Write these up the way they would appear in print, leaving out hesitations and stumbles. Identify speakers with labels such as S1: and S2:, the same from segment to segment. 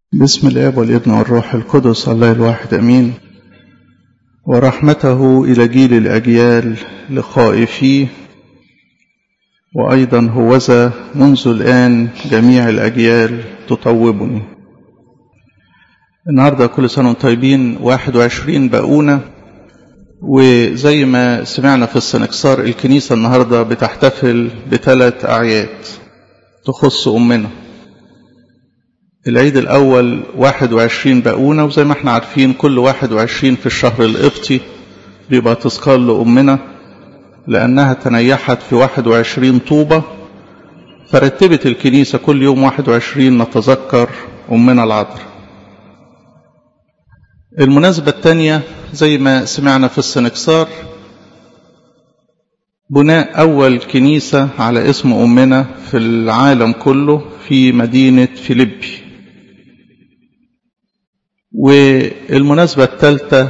S1: بسم الآب والابن والروح القدس الله الواحد أمين. ورحمته إلى جيل الأجيال لخائفيه، وأيضا هوذا منذ الآن جميع الأجيال تطوبني. النهاردة كل سنة وانتم طيبين. 21 بقونة، وزي ما سمعنا في السنكسار الكنيسة النهاردة بتحتفل ب3 أعياد تخص أمنا. العيد الأول 21 بقونة، وزي ما احنا عارفين كل 21 في الشهر القبطي بيبقى تذكار لأمنا، لأنها تنيحت في 21 طوبة، فرتبت الكنيسة كل يوم 21 نتذكر أمنا العذراء. المناسبة الثانية زي ما سمعنا في السنكسار بناء أول كنيسة على اسم أمنا في العالم كله في مدينة فيليبي. والمناسبة الثالثة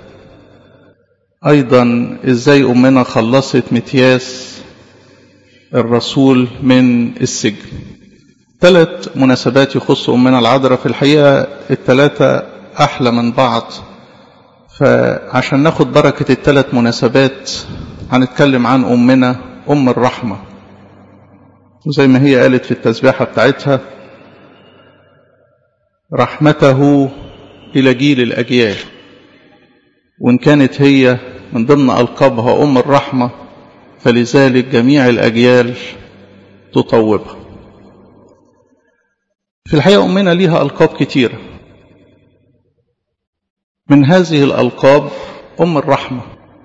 S1: أيضا إزاي أمنا خلصت متياس الرسول من السجن. 3 مناسبات يخص أمنا العذراء، في الحقيقة ال3 أحلى من بعض، فعشان ناخد بركة ال3 مناسبات هنتكلم عن أمنا أم الرحمة، وزي ما هي قالت في التسبيحة بتاعتها رحمته إلى جيل الأجيال. وإن كانت هي من ضمن ألقابها أم الرحمة، فلذلك جميع الأجيال تطوبها. في الحقيقة أمنا ليها ألقاب كتيرة، من هذه الألقاب أم الرحمة.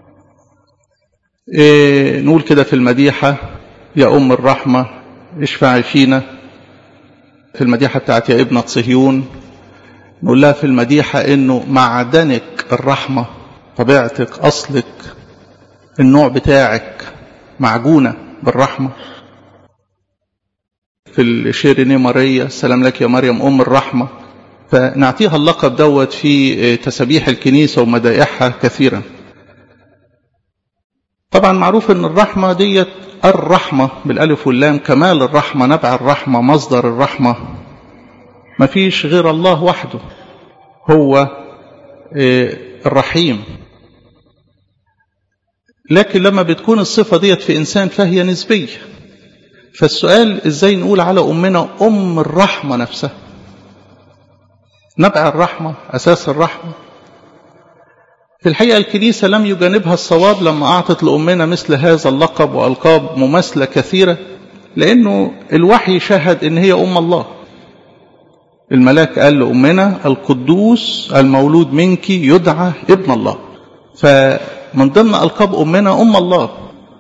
S1: نقول كده في المديحة يا أم الرحمة اشفعي فينا، في المديحة بتاعت يا ابنة صهيون نقول لها في المديحة إنه معدنك الرحمة، طبيعتك أصلك النوع بتاعك معجونة بالرحمة. في الشيريني ماريا السلام لك يا مريم أم الرحمة، فنعطيها اللقب دوت في تسابيح الكنيسة ومدائحها كثيرا. طبعا معروف ان الرحمة ديت الرحمة بالالف واللام، كمال الرحمة، نبع الرحمة، مصدر الرحمة، ما فيش غير الله وحده هو الرحيم. لكن لما بتكون الصفة ديت في إنسان فهي نسبية. فالسؤال إزاي نقول على أمنا أم الرحمة نفسها، نبع الرحمة، أساس الرحمة. في الحقيقة الكنيسة لم يجانبها الصواب لما أعطت لأمنا مثل هذا اللقب وألقاب مماثلة كثيرة، لأنه الوحي شهد إن هي أم الله. الملاك قال لأمنا القدوس المولود منك يدعى ابن الله، فمن ضمن ألقاب أمنا أم الله.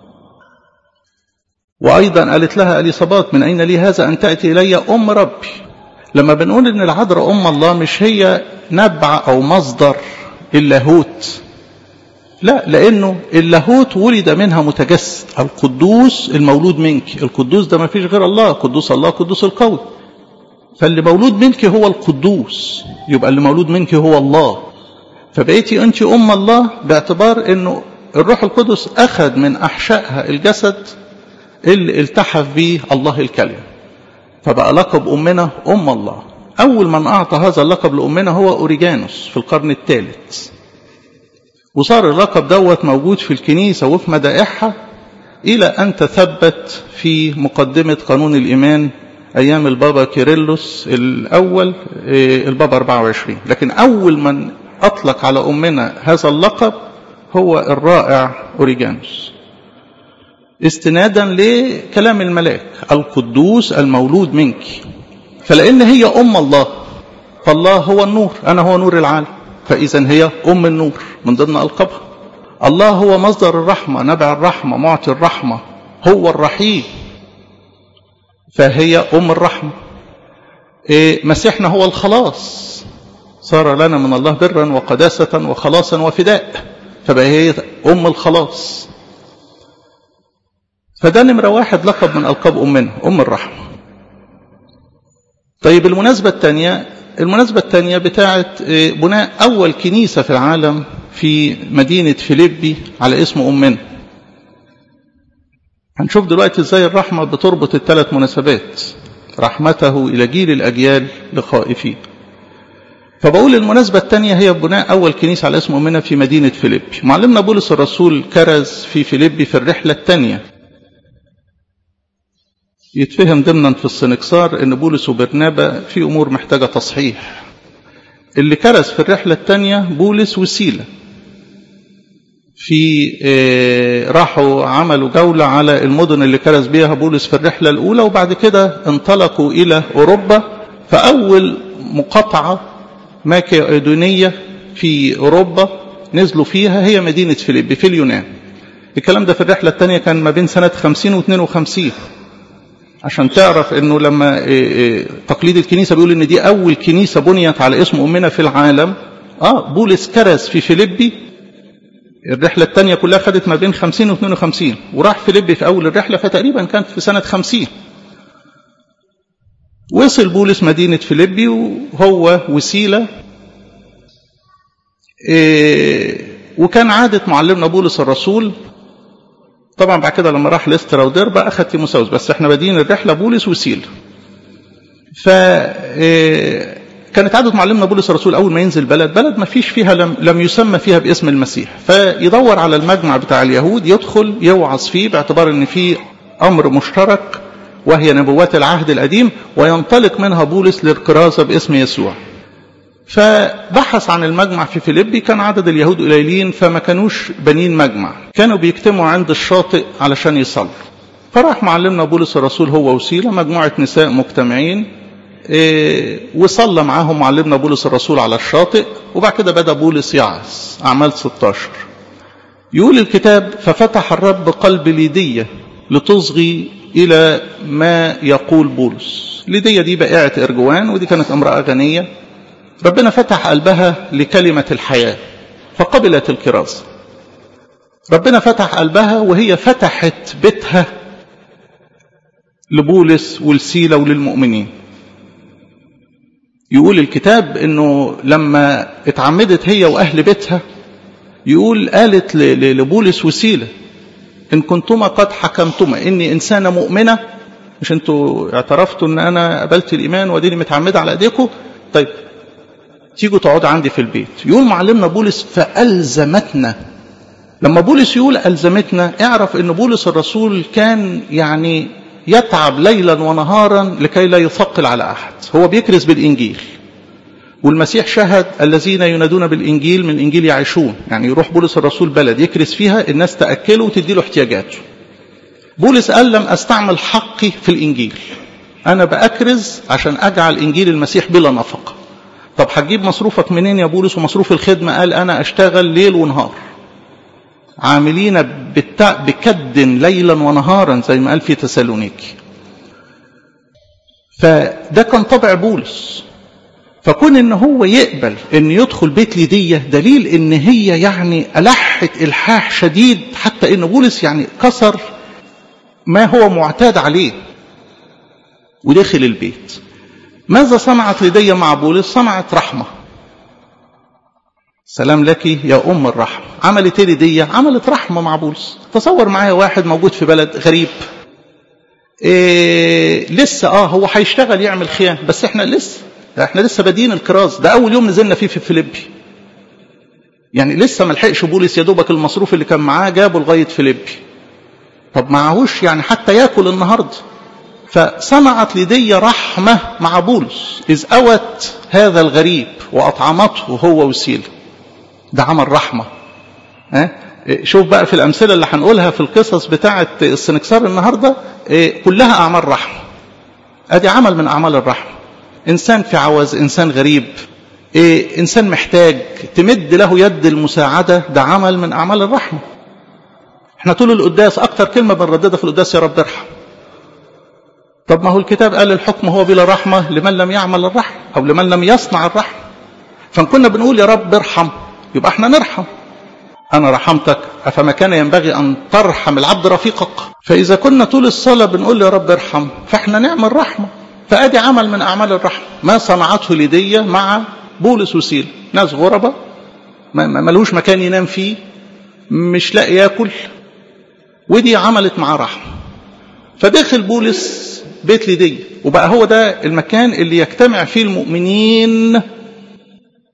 S1: وأيضا قالت لها أليصابات من أين لي هذا أن تأتي إلي أم ربي. لما بنقول إن العذراء أم الله مش هي نبع أو مصدر اللاهوت، لا، لأنه اللاهوت ولد منها متجسد. القدوس المولود منك، القدوس ده ما فيش غير الله، قدوس الله قدوس القوي، فاللي مولود منك هو القدوس، يبقى اللي مولود منك هو الله. فبقيتي أنت أم الله باعتبار أنه الروح القدس أخذ من أحشائها الجسد اللي التحف به الله الكلمة، فبقى لقب أمنا أم الله. أول من أعطى هذا اللقب لأمنا هو أوريجانوس في القرن الثالث، وصار اللقب دوت موجود في الكنيسة وفي مدائحها إلى أن تثبت في مقدمة قانون الإيمان أيام البابا كيرلس الأول البابا 24. لكن أول من أطلق على أمنا هذا اللقب هو الرائع أوريجانوس، استنادا لكلام الملاك القدوس المولود منك. فلأن هي أم الله، فالله هو النور، أنا هو نور العالم، فإذا هي أم النور من ضمن ألقابها. الله هو مصدر الرحمة، نبع الرحمة، معطي الرحمة، هو الرحيم، فهي أم الرحمة. مسيحنا هو الخلاص، صار لنا من الله برا وقداسة وخلاصا وفداء، فبقى هي أم الخلاص. فده نمرة 1 لقب من ألقاب أمنا أم الرحمة. طيب المناسبة الثانية بتاعت بناء أول كنيسة في العالم في مدينة فيليبي على اسم أمنا. هنشوف دلوقتي ازاي الرحمة بتربط ال3 مناسبات، رحمته إلى جيل الأجيال لخائفيه. فبقول المناسبة الثانية هي بناء أول كنيسة على اسم أمنا في مدينة فيليبي. معلمنا بولس الرسول كرز في فيليبي في الرحلة الثانية. يتفهم ضمنا في السنكسار أن بولس وبرنابا في أمور محتاجة تصحيح. اللي كرز في الرحلة الثانية بولس وسيلة، في راحوا عملوا جولة على المدن اللي كرز بيها بولس في الرحلة الأولى، وبعد كده انطلقوا إلى أوروبا. فأول مقاطعة ماكيدونية في أوروبا نزلوا فيها هي مدينة فيليبي في اليونان. الكلام ده في الرحلة الثانية كان ما بين سنة 50 و 52. عشان تعرف انه لما تقليد الكنيسة بيقول ان دي اول كنيسة بنيت على اسم امنا في العالم، بولس كرز في فيليبي. الرحلة الثانية كلها خدت ما بين 50 و 52، وراح فيليبي في اول الرحلة، فتقريبا كانت في سنة 50. وصل بولس مدينة فيليبي وهو وسيلة. وكان عادة معلمنا بولس الرسول، طبعا بعد كده لما راح ليسترا وديربا أخذ تيموثاوس، بس احنا بادئين الرحلة بولس وسيلة. فكانت عادة معلمنا بولس الرسول أول ما ينزل بلد ما فيش فيها لم يسمى فيها باسم المسيح، فيدور على المجمع بتاع اليهود يدخل يوعظ فيه باعتبار ان فيه أمر مشترك وهي نبوات العهد القديم، وينطلق منها بولس للكرازة باسم يسوع. فبحث عن المجمع في فيليبي. كان عدد اليهود قليلين فما كانوش بنين مجمع، كانوا بيجتمعوا عند الشاطئ علشان يصلوا. فراح معلمنا بولس الرسول هو وسيلة، مجموعة نساء مجتمعين، وصلى معاهم معلمنا بولس الرسول على الشاطئ. وبعد كده بدأ بولس يعظ. أعمال 16 يقول الكتاب: ففتح الرب قلب ليدية لتصغي إلى ما يقول بولس. ليدية دي بائعة إرجوان، ودي كانت امرأة غنية. ربنا فتح قلبها لكلمة الحياة فقبلت الكرازة. ربنا فتح قلبها وهي فتحت بيتها لبولس والسيلة وللمؤمنين. يقول الكتاب انه لما اتعمدت هي واهل بيتها، يقول قالت لبولس وسيلة: ان كنتما قد حكمتما اني انسانة مؤمنة، مش انتوا اعترفتوا ان انا قبلت الايمان واديني متعمدة على ايديكم، طيب تيجوا تقعدوا عندي في البيت. يقول معلمنا بولس: فألزمتنا. لما بولس يقول ألزمتنا، اعرف ان بولس الرسول كان يعني يتعب ليلا ونهارا لكي لا يثقل على أحد. هو بيكرز بالإنجيل، والمسيح شهد: الذين ينادون بالإنجيل من إنجيل يعيشون. يعني يروح بولس الرسول بلد يكرز فيها، الناس تأكله وتدي له احتياجاته. بولس قال: لم أستعمل حقي في الإنجيل، أنا بأكرز عشان أجعل إنجيل المسيح بلا نفقة. طب هتجيب مصروفك منين يا بولس ومصروف الخدمة؟ قال: أنا أشتغل ليل ونهار، عاملين بكد ليلا ونهارا، زي ما قال في تسالونيكي. فده كان طبع بولس. فكون ان هو يقبل ان يدخل بيت ليدية دليل ان هي يعني ألحت إلحاح شديد، حتى ان بولس يعني كسر ما هو معتاد عليه ودخل البيت. ماذا صنعت ليدية مع بولس؟ صنعت رحمة. سلام لك يا أم الرحمة. عملت ليدية؟ عملت رحمة مع بولس. تصور معايا واحد موجود في بلد غريب، لسه هو هيشتغل يعمل خيام، بس احنا لسه بادين الكراز. ده أول يوم نزلنا فيه في فيليبي، يعني لسه ما لحقش بولس، يا دوبك المصروف اللي كان معاه جابه لغاية فيليبي. طب معهوش يعني حتى ياكل النهارده. فصنعت ليدية رحمة مع بولس إذ أوت هذا الغريب وأطعمته هو وسيلة. ده عمل رحمة. شوف بقى في الأمثلة اللي هنقولها في القصص بتاعة السنكسار النهاردة، كلها أعمال رحمة. أدي عمل من أعمال الرحمة. إنسان في عوز، إنسان غريب، إنسان محتاج، تمد له يد المساعدة، ده عمل من أعمال الرحمة. احنا طول القداس أكتر كلمة بنرددها في القداس: يا رب ارحم. طب ما هو الكتاب قال: الحكم هو بلا رحمة لمن لم يعمل الرحمة، أو لمن لم يصنع الرحمة. فكنا بنقول يا رب ارحم، يبقى احنا نرحم. أنا رحمتك، أفما كان ينبغي أن ترحم العبد رفيقك؟ فإذا كنا طول الصلاة بنقول يا رب ارحم، فاحنا نعمل رحمة. فأدي عمل من أعمال الرحمة ما صنعته ليدية مع بولس وسيلة. ناس غربة ملوش مكان ينام فيه، مش لاقي ياكل، ودي عملت معاه رحمة. فدخل بولس بيت ليدية، وبقى هو ده المكان اللي يجتمع فيه المؤمنين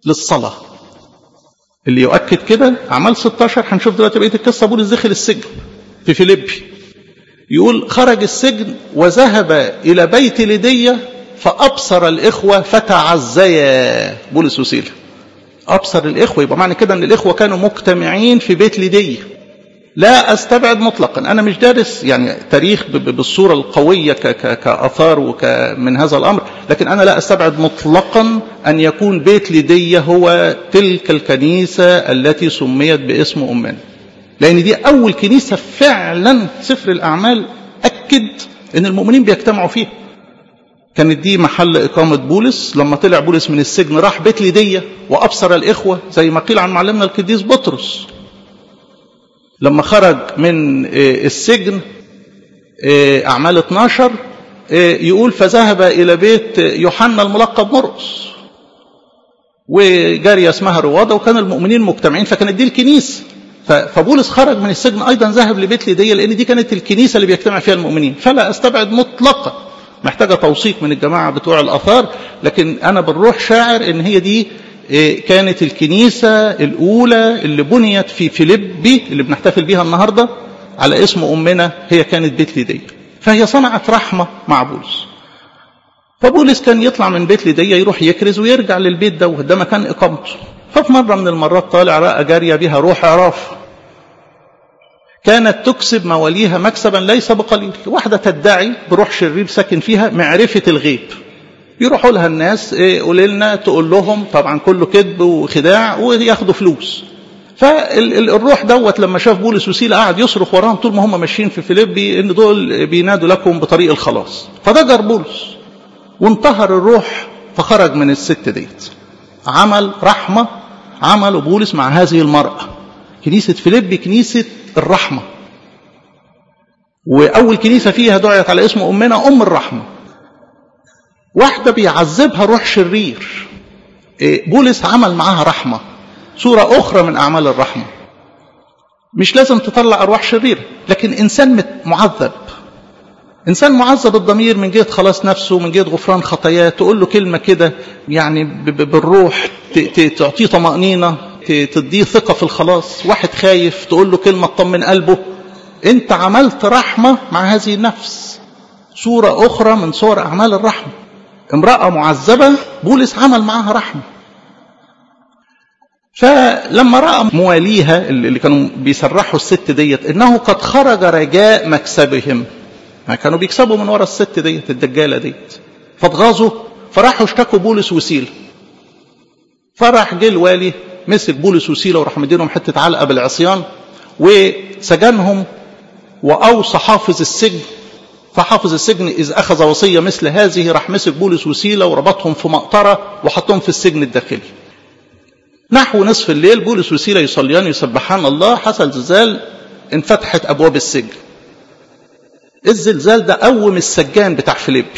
S1: للصلاة. اللي يؤكد كده أعمال 16 هنشوف دلوقتي بقية القصة. بولس دخل السجن في فيليبي، يقول خرج السجن وذهب إلى بيت ليدية فأبصر الإخوة فتعزيا. بولس وسيلة أبصر الإخوة، يبقى معنى كده أن الإخوة كانوا مجتمعين في بيت ليدية. لا أستبعد مطلقا، أنا مش دارس يعني تاريخ بالصورة القوية كأثار ومن هذا الأمر، لكن أنا لا أستبعد مطلقا أن يكون بيت ليدية هو تلك الكنيسة التي سميت باسم أمنا، لأن دي أول كنيسة فعلا سفر الأعمال أكد أن المؤمنين بيجتمعوا فيها. كانت دي محل إقامة بولس. لما طلع بولس من السجن راح بيت ليدية وأبصر الإخوة، زي ما قيل عن معلمنا القديس بطرس لما خرج من السجن، أعمال 12 يقول فذهب إلى بيت يوحنا الملقب مرقس وجارية اسمها روادة، وكان المؤمنين مجتمعين، فكانت دي الكنيسة. فبولس خرج من السجن أيضا ذهب لبيت ليدية، لأن دي كانت الكنيسة اللي بيجتمع فيها المؤمنين. فلا أستبعد مطلقا، محتاجة توثيق من الجماعة بتوع الآثار، لكن أنا بالروح شاعر إن هي دي كانت الكنيسة الأولى اللي بنيت في فيليبي اللي بنحتفل بيها النهاردة على اسم أمنا، هي كانت بيت ليدية. فهي صنعت رحمة مع بولس. فبولس كان يطلع من بيت ليدية يروح يكرز ويرجع للبيت ده مكان إقامته. ففي مرة من المرات طالع رأى جارية بها روح عراف كانت تكسب مواليها مكسبا ليس بقليل. واحدة تدعي بروح شرير ساكن فيها معرفة الغيب، يروحوا لها الناس قولي لنا، تقول لهم طبعا كله كذب وخداع وياخدوا فلوس. فالروح دوت لما شاف بولس وسيلة قاعد يصرخ وراهم طول ما هم ماشيين في فيليبي ان دول بينادوا لكم بطريق الخلاص. فضجر بولس وانتهر الروح فخرج من الست ديت. عمل رحمة عمله بولس مع هذه المرأة. كنيسة فيليبي كنيسة الرحمة، وأول كنيسة فيها دعيت على اسم أمنا أم الرحمة. واحدة بيعذبها روح شرير، بولس عمل معاها رحمة، صورة أخرى من أعمال الرحمة. مش لازم تطلع أرواح شريرة، لكن إنسان معذب، إنسان معذب الضمير من جهة خلاص نفسه، من جهة غفران خطاياه، تقول له كلمة كده يعني بالروح تعطيه طمأنينة، تديه ثقة في الخلاص. واحد خايف تقول له كلمة تطمن قلبه. أنت عملت رحمة مع هذه النفس، صورة أخرى من صور أعمال الرحمة. امرأة معذبة بولس عمل معها رحمة. فلما رأى مواليها اللي كانوا بيسرحوا الست ديت إنه قد خرج رجاء مكسبهم، ما كانوا بيكسبوا من وراء الست ديت الدجالة ديت، فاتغاظوا فراحوا اشتكوا بولس وسيلة. فراح جه الوالي مسك بولس وسيلة وراح مدينهم حتة علقة بالعصيان وسجنهم، وأوصى حافظ السجن. فحافظ السجن إذ أخذ وصية مثل هذه راح مسك بولس وسيلة وربطهم في مقطرة وحطهم في السجن الداخلي. نحو نصف الليل بولس وسيلة يصليان يسبحان الله، حصل زلزال انفتحت أبواب السجن. الزلزال ده قوم السجان بتاع فيليبي،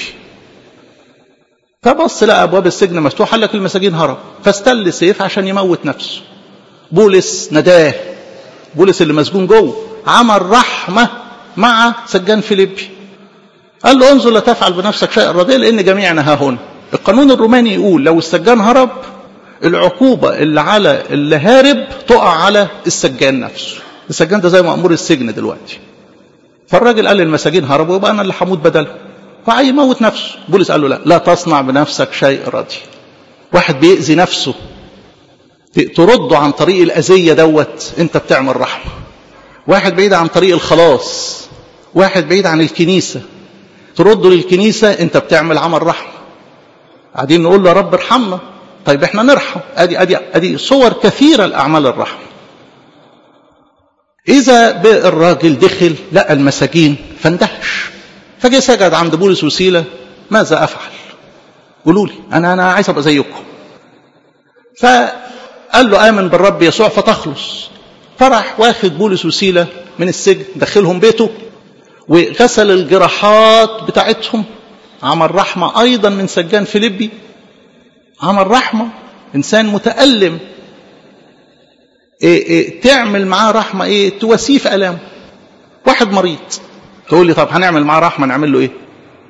S1: فبص لقى أبواب السجن مفتوحة، قال لك المساجين هرب، فاستل سيف عشان يموت نفسه. بولس نداه، بولس اللي مسجون جوه عمل رحمة مع سجان فيليبي، قال له انظر لا تفعل بنفسك شيء رديء لأن جميعنا ها هنا. القانون الروماني يقول لو السجان هرب العقوبة اللي على اللي هارب تقع على السجان نفسه. السجان ده زي مأمور السجن دلوقتي. فالراجل قال للمساجين هربوا يبقى أنا اللي هموت بدلهم، فعاي يموت نفسه. بولس قال له لا تصنع بنفسك شيء رديء. واحد بيأذي نفسه ترده عن طريق الأذية دوت انت بتعمل رحمة. واحد بعيد عن طريق الخلاص، واحد بعيد عن الكنيسة ترده للكنيسة انت بتعمل عمل رحمة. قاعدين نقول له يا رب ارحمنا، طيب احنا نرحم. ادي صور كثيرة لأعمال الرحمة. إذا بالراجل دخل لقى المساجين فاندهش، فجاء سجد عند بولس وسيلة، ماذا أفعل؟ قولوا لي أنا عايز أبقى زيكم. فقال له آمن بالرب يسوع فتخلص. فرح واخد بولس وسيلة من السجن دخلهم بيته وغسل الجراحات بتاعتهم. عمل رحمة أيضا من سجان فيليبي، عمل رحمة. إنسان متألم تعمل معاه رحمة تواسيه في ألامه. واحد مريض تقول لي طب هنعمل معاه رحمة نعمل له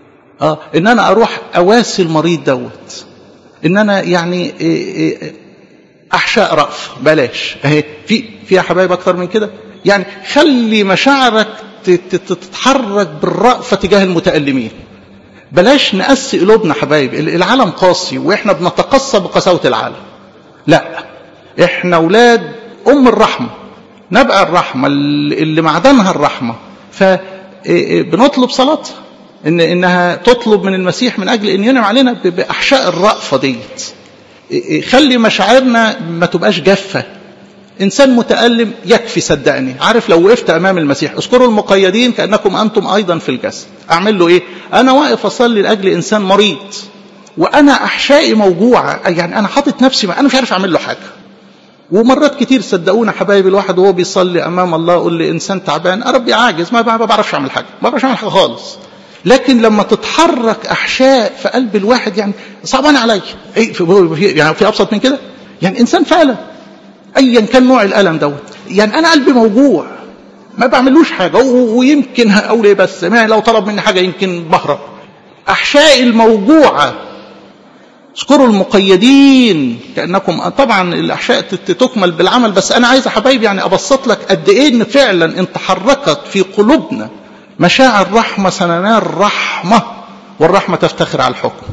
S1: إن أنا أروح أواسي المريض دوت، إن أنا يعني أحشاء رأفة بلاش، اهي في يا حبايب أكتر من كده. يعني خلي مشاعرك تتحرك بالرأفة تجاه المتألمين. بلاش نقسي قلوبنا حبايب، العالم قاسي وإحنا بنتقصى بقساوة العالم. لا، إحنا أولاد أم الرحمة، نبقى الرحمة اللي معدنها الرحمة. فبنطلب صلاتها إنها تطلب من المسيح من أجل أن ينعم علينا بأحشاء الرأفة ديت. خلي مشاعرنا ما تبقاش جافة. إنسان متألم يكفي صدقني. عارف لو وقفت أمام المسيح، اذكروا المقيدين كأنكم أنتم أيضا في الجسد. أعمل له إيه؟ أنا واقف أصلي لأجل إنسان مريض وأنا أحشائي موجوعة، يعني أنا حاطط نفسي أنا مش عارف أعمل له حاجة. ومرات كتير صدقونا حبايبي الواحد وهو بيصلي أمام الله يقول لي إنسان تعبان، ربي عاجز، ما بعرفش أعمل حاجة، ما بعرفش أعمل حاجة خالص. لكن لما تتحرك أحشاء في قلب الواحد، يعني صعبان علي يعني في أبسط من كده. يعني إنسان فعلا أيا كان نوع الألم دوت، يعني أنا قلبي موجوع ما بعملوش حاجة، ويمكن أقول إيه بس لو طلب مني حاجة يمكن بهرب. أحشائي الموجوعة. اذكروا المقيدين كأنكم، طبعا الأحشاء تكمل بالعمل، بس أنا عايز حبايبي يعني أبسط لك قد إيه إن فعلا إن تحركت في قلوبنا مشاعر رحمة سننال رحمة، والرحمة تفتخر على الحكم.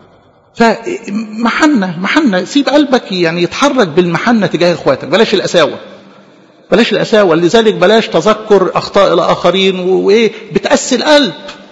S1: فمحنة سيب قلبك يعني يتحرك بالمحنة تجاه إخواتك. بلاش القساوة. لذلك بلاش تذكر أخطاء الآخرين وإيه بتأسي القلب.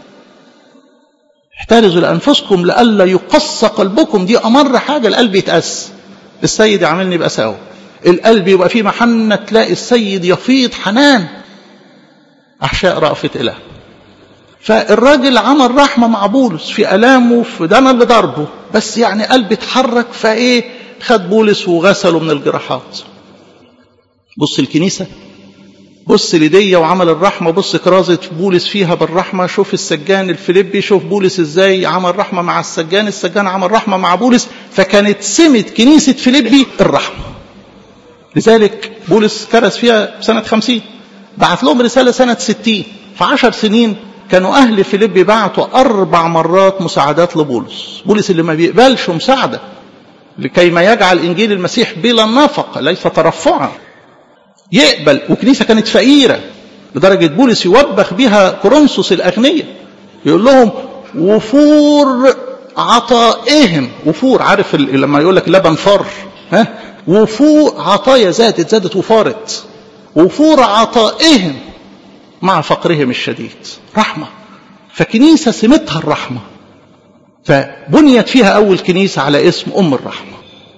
S1: احترزوا لأنفسكم لألا يقسى قلبكم. دي أمر حاجة، القلب يتأس. السيد يعملني بقساوة، القلب يبقى فيه محنة، تلاقي السيد يفيض حنان. أحشاء رأفة إله. فالراجل عمل رحمة مع بولس في ألامه، في ده أنا اللي ضربه، بس يعني قلبي اتحرك، فإيه خد بولس وغسله من الجراحات. بص الكنيسة، بص لدية وعمل الرحمة، بص كرازة بولس فيها بالرحمة. شوف السجان الفيليبي، شوف بولس ازاي عمل رحمة مع السجان عمل رحمة مع بولس. فكانت سمة كنيسة فيليبي الرحمة. لذلك بولس كرز فيها سنة 50، بعت لهم رسالة سنة 60. في 10 سنين كانوا أهل فيليبي بعتوا 4 مرات مساعدات لبولس. بولس اللي ما بيقبلش مساعدة لكي ما يجعل إنجيل المسيح بلا نفقة ليس ترفعا، يقبل. وكنيسة كانت فقيرة لدرجة بولس يوبخ بها كورنثوس الأغنية، يقول لهم وفور عطائهم. وفور، عارف لما يقول لك لبن فر، وفور عطايا زادت وفارت. وفور عطائهم مع فقرهم الشديد. رحمة. فكنيسة سمتها الرحمة، فبنيت فيها أول كنيسة على اسم أم الرحمة.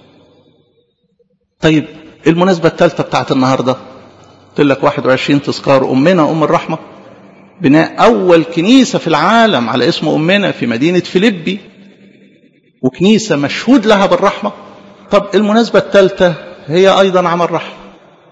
S1: طيب المناسبة الثالثة بتاعت النهاردة، قلت لك 21 تذكار أمنا أم الرحمة، بناء أول كنيسة في العالم على اسم أمنا في مدينة فيليبي، وكنيسة مشهود لها بالرحمة. طب المناسبة الثالثة هي أيضا عمل رحمة.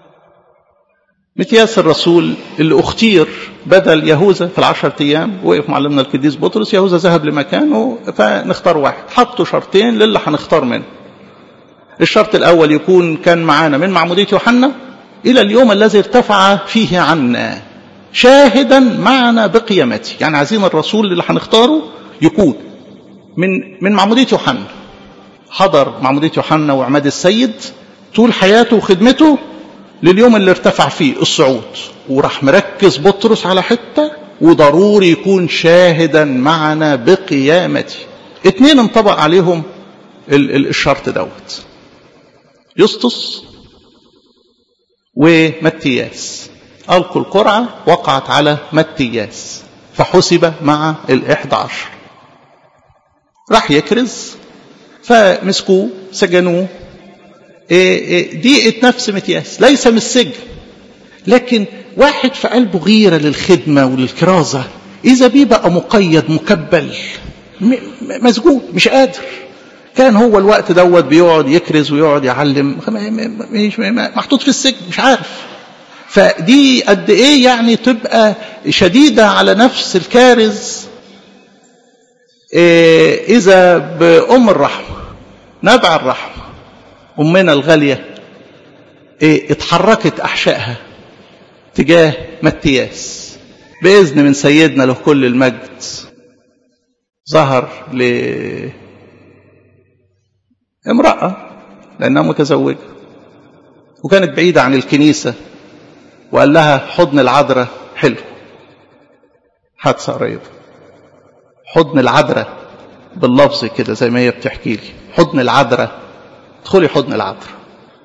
S1: متياس الرسول اللي اختير بدل يهوذا في 10 أيام، وقف معلمنا القديس بطرس، يهوذا ذهب لمكانه، فنختار واحد. حطوا شرطين للي هنختار منه. الشرط الأول يكون كان معانا من معمودية يوحنا إلى اليوم الذي ارتفع فيه عنا شاهدا معنا بقيامته. يعني عايزين الرسول اللي هنختاره يكون من معمودية يوحنا، حضر معمودية يوحنا وعماد السيد طول حياته وخدمته لليوم اللي ارتفع فيه الصعود، وراح مركز بطرس على حتة وضروري يكون شاهدا معنا بقيامته. 2 انطبق عليهم الشرط دوت، يسطس ومتياس. ألقوا القرعة وقعت على متياس فحسب مع 11. راح يكرز فمسكوه سجنوه. ضيقت نفس متياس، ليس من السجن، لكن واحد في قلبه غيرة للخدمة وللكرازة، إذا بيه بقى مقيد مكبل مسجون مش قادر. كان هو الوقت دوت بيقعد يكرز ويقعد يعلم، محطوط في السجن مش عارف. فدي قد ايه يعني تبقى شديدة على نفس الكارز. إذا بأم الرحمة نبع الرحمة أمنا الغالية اتحركت أحشائها تجاه متياس بإذن من سيدنا له كل المجد. ظهر لامرأة لأنها متزوجة، وكانت بعيدة عن الكنيسة، وقال لها حضن العذراء حلو. حادثة قريبة، حضن العذراء باللفظ كده زي ما هي بتحكي لي، حضن العذراء، ادخلي حضن العذراء.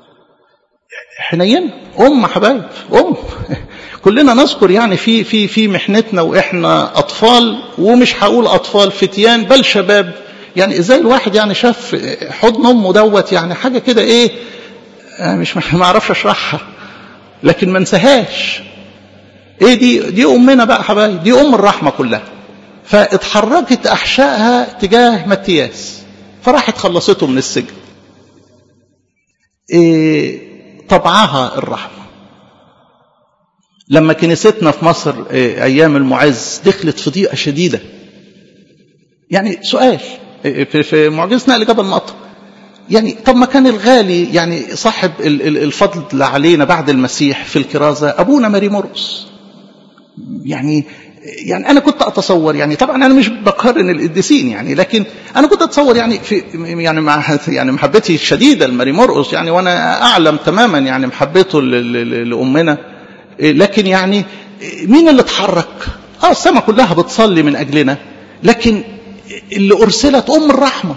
S1: حنين أم حبايب، أم. كلنا نذكر يعني في محنتنا وإحنا أطفال، ومش هقول أطفال، فتيان بل شباب. يعني إزاي الواحد يعني شاف حضن أمه دوت، يعني حاجة كده إيه، مش ما أعرفش أشرحها، لكن ما انساهاش. إيه دي أمنا بقى حبايب، دي أم الرحمة كلها. فاتحركت أحشائها تجاه متياس، فراحت خلصته من السجن. طبعها الرحمة. لما كنيستنا في مصر أيام المعز دخلت في ضيقة شديدة، يعني سؤال في معجزة نقل جبل مقطم، يعني طب ما كان الغالي يعني صاحب الفضل علينا بعد المسيح في الكرازة أبونا ماري مرقس. يعني أنا كنت أتصور، يعني طبعا أنا مش بقارن القديسين يعني، لكن أنا كنت أتصور يعني في مع محبتي الشديدة لماري مرقس، يعني وأنا أعلم تماما يعني محبته لأمنا، لكن يعني مين اللي اتحرك؟ السماء كلها بتصلي من أجلنا، لكن اللي أرسلت أم الرحمة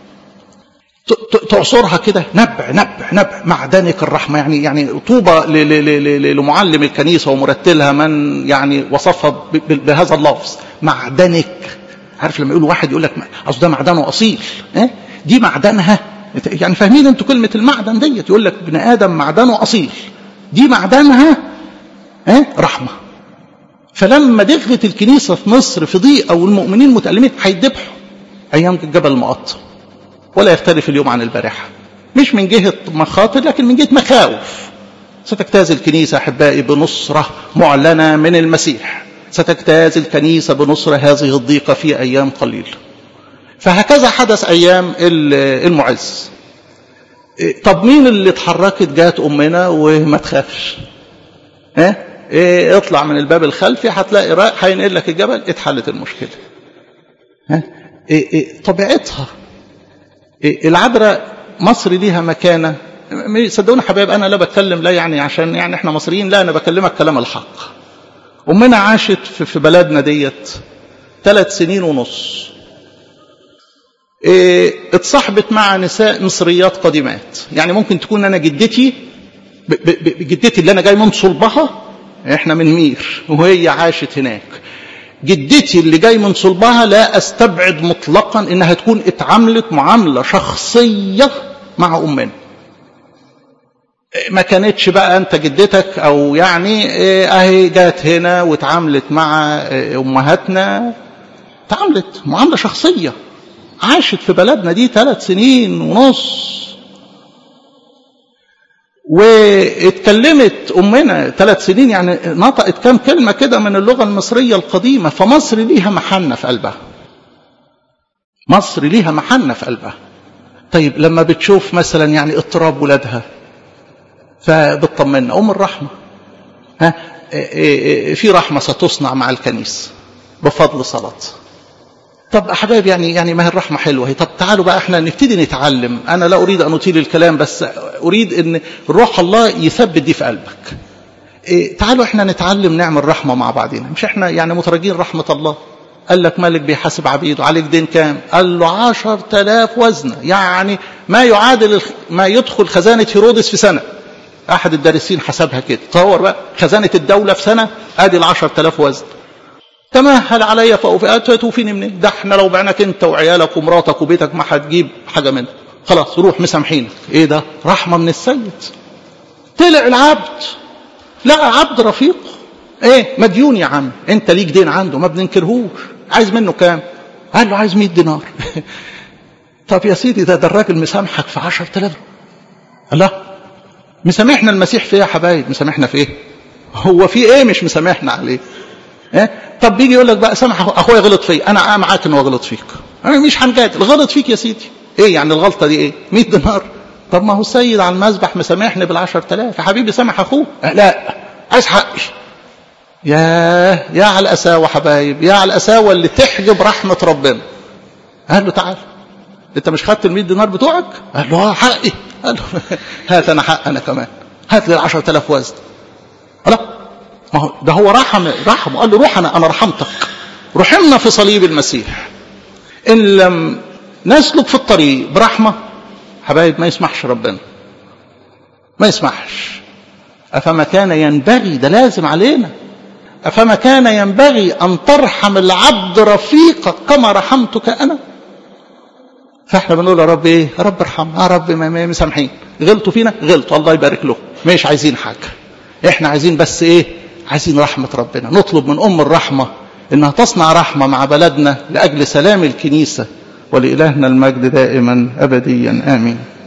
S1: تعصرها كده، نبع معدنك الرحمة. يعني طوبى لمعلم الكنيسة ومرتلها من يعني وصفها بهذا اللفظ، معدنك. عارف لما يقول واحد يقول لك أصل ده معدنه أصيل، دي معدنها. يعني فاهمين انتوا كلمة المعدن ديت؟ يقول لك ابن آدم معدنه أصيل، دي معدنها رحمة. فلما دخلت الكنيسة في مصر في ضيقة والمؤمنين متألمين هيدبحوا أيام جبل مقطم، ولا يختلف اليوم عن البارحة، مش من جهة مخاطر لكن من جهة مخاوف. ستجتاز الكنيسة أحبائي بنصرة معلنة من المسيح، ستجتاز الكنيسة بنصرة هذه الضيقة في أيام قليلة. فهكذا حدث أيام المعز. طب مين اللي اتحركت؟ جات أمنا وما تخافش، اطلع من الباب الخلفي هتلاقي راء هينقل لك الجبل، اتحلت المشكلة. طبيعتها العذراء مصر ليها مكانة. صدقوني حبايب، أنا لا بتكلم لا يعني عشان يعني احنا مصريين، لا، أنا بكلمك كلام الحق. أمنا عاشت في بلدنا ديت 3 سنين ونص، اتصاحبت مع نساء مصريات قديمات. يعني ممكن تكون أنا جدتي اللي أنا جاي من صلبها، احنا من مير وهي عاشت هناك، جدتي اللي جاي من صلبها لا استبعد مطلقا انها تكون اتعاملت معاملة شخصية مع امنا. ما كانتش بقى انت جدتك او يعني اهي جات هنا واتعاملت مع امهاتنا، اتعاملت معاملة شخصية. عاشت في بلدنا دي 3 سنين ونص، واتكلمت أمنا 3 سنين، يعني نطقت كام كلمة كده من اللغة المصرية القديمة. فمصر ليها محنة في قلبها، مصر ليها محنة في قلبها. طيب لما بتشوف مثلا يعني اضطراب ولادها فبتطمنا أم الرحمة، في رحمة ستصنع مع الكنيسة بفضل صلاة. طب أحباب يعني ما هي الرحمة حلوة هي. طب تعالوا بقى احنا نبتدي نتعلم. أنا لا أريد أن أطيل الكلام، بس أريد أن روح الله يثبت دي في قلبك. تعالوا احنا نتعلم نعمل رحمة مع بعضنا. مش احنا يعني مترجين رحمة الله؟ قال لك ملك بيحاسب عبيده، عليك دين كام؟ قال له 10,000 وزنة، يعني ما يعادل ما يدخل خزانة هيرودس في سنة. أحد الدارسين حسبها كده، تصور بقى خزانة الدولة في سنة ادي 10,000 وزن. تمهل علي فأوفيني منين؟ ده احنا لو بعناك انت وعيالك ومراتك وبيتك ما هتجيب حاجة منه، خلاص روح مسامحينك. ايه ده؟ رحمة من السيد. طلع العبد لقى عبد رفيق، ايه مديون يا عم، انت ليك دين عنده ما بننكرهوش، عايز منه كام؟ قال له عايز 100 دينار. طب يا سيدي ده الراجل مسامحك في 10,000. الله، مسامحنا المسيح في ايه يا حبايب؟ مسامحنا في ايه؟ هو في ايه مش مسامحنا عليه؟ طب بيجي يقول لك بقى سامح اخويا غلط فيا، انا معاك انه غلط فيك، انا مش هنجادل، غلط فيك يا سيدي، ايه يعني الغلطه دي ايه؟ 100 دينار. طب ما هو السيد على المذبح مسامحني بال10,000 يا حبيبي، سامح اخوه. لا، عايز حقي. يا على القساوه حبايب، يا على القساوه اللي تحجب رحمه ربنا. قال له تعال، انت مش خدت ال100 دينار بتوعك؟ قال له حقي. قال له هات انا حق انا كمان. هات لي 10,000 وزن. لا، ما هو ده هو رحم وقال له روح أنا رحمتك. رحمنا في صليب المسيح. إن لم نسلك في الطريق برحمة حبايب ما يسمحش ربنا، ما يسمحش. أفما كان ينبغي، ده لازم علينا، أفما كان ينبغي أن ترحم العبد رفيقك كما رحمتك أنا. فاحنا بنقول يا رب ايه؟ يا رب ارحمنا، يا رب ما مسامحين، غلطوا فينا غلطوا، الله يبارك له، مش عايزين حاجة، احنا عايزين بس ايه؟ عايزين رحمة ربنا. نطلب من أم الرحمة إنها تصنع رحمة مع بلدنا لأجل سلام الكنيسة. ولإلهنا المجد دائما أبديا آمين.